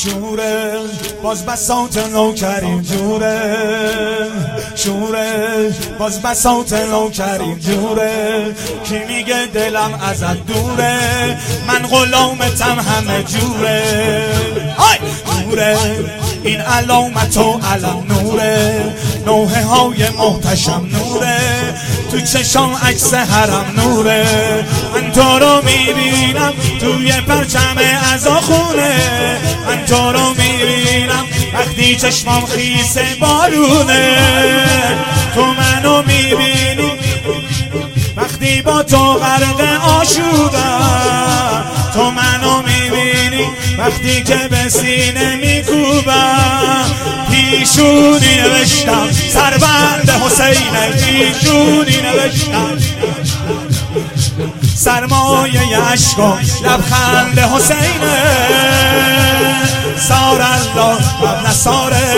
شوره باز بساط نوکریم جوره شوره باز بساط نوکریم جوره کی میگه دلم ازت دوره من غلامتم همه جوره نوره این علامت و علم نوره نوحه های محتشم نوره تو چشام عکس حرم نوره من تو رو میبینم توی پرچم عزاخونه من تو رو میبینم وقتی چشمام خیس بارونه تو منو میبینی وقتی با تو غرق آشوبم تو منو میبینی وقتی که به سینه میکوبم پیشونی نوشتم سربند حسین پیشونی نوشتم سرمایه عشقا لبخند حسینه سار الله و نصاره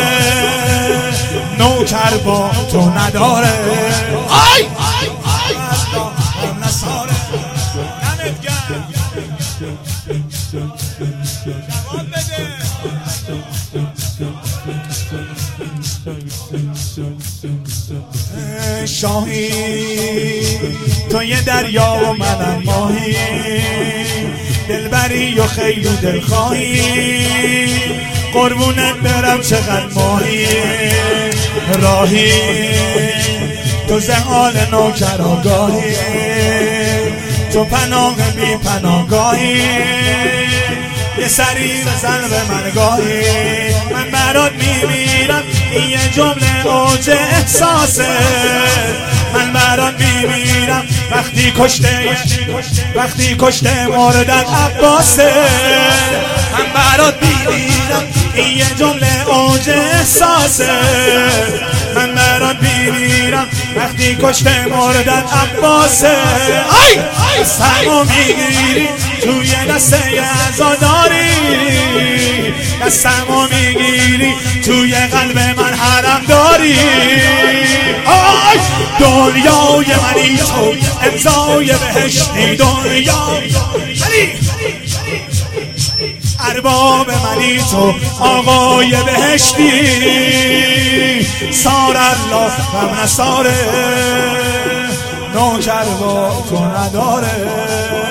نوکر با تو نداره آی نصاره دمت گرم جواب بده شاهی تو یه دریا و منم ماهی دلبری و خیلی دلخواهی قربونت برم چقدر ماهی راهی تو زحال نوکر آگاهی تو پناه بی پناهگاهی یه سری بزن به من گاهی من برات میمیرم این یه جمله اوج احساسه من برات میمیرم وقتی کشته موردت عباسه من برات میمیرم این یه جمله اوج احساسه من برات میمیرم وقتی کشته موردت عباسه سرمو میگیری توی دسته عزاداری دستمو میگیری توی قلب من حرم داری دنیای منی تو امضای بهشتی دنیا ارباب منی تو آقای بهشتی سار الله و نصاره نوکر با تو نداره